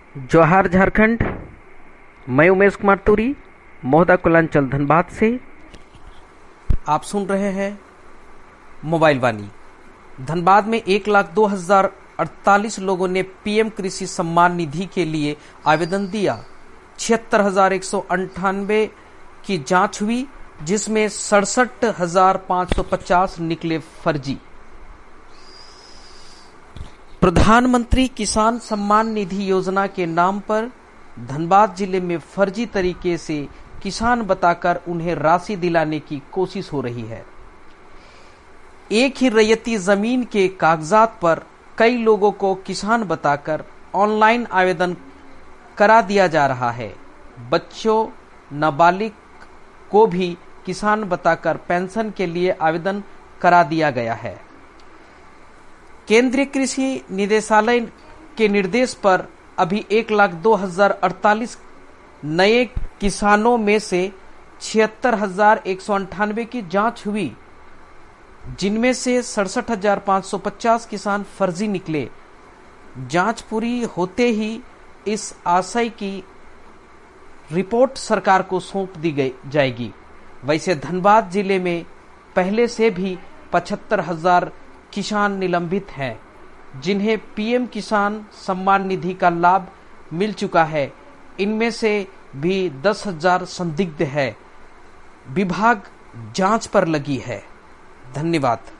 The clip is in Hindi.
जौहार झारखंड। मैं उमेश कुमार तुरी मोहदा कुलांचल धनबाद से आप सुन रहे हैं मोबाइल वाणी। धनबाद में 1,02,048 लोगों ने पीएम कृषि सम्मान निधि के लिए आवेदन दिया। 76,198 की जांच हुई, जिसमें 67,550 निकले फर्जी। प्रधानमंत्री किसान सम्मान निधि योजना के नाम पर धनबाद जिले में फर्जी तरीके से किसान बताकर उन्हें राशि दिलाने की कोशिश हो रही है। एक ही रैयती जमीन के कागजात पर कई लोगों को किसान बताकर ऑनलाइन आवेदन करा दिया जा रहा है। बच्चों, नाबालिग को भी किसान बताकर पेंशन के लिए आवेदन करा दिया गया है। केंद्रीय कृषि निदेशालय के निर्देश पर अभी 1,02,048 नए किसानों में से 76,198 की जांच हुई, जिनमें से 67,550 किसान फर्जी निकले। जांच पूरी होते ही इस आशय की रिपोर्ट सरकार को सौंप दी जाएगी। वैसे धनबाद जिले में पहले से भी 75,000 किसान निलंबित हैं, जिन्हें पीएम किसान सम्मान निधि का लाभ मिल चुका है। इनमें से भी 10,000 संदिग्ध है। विभाग जांच पर लगी है। धन्यवाद।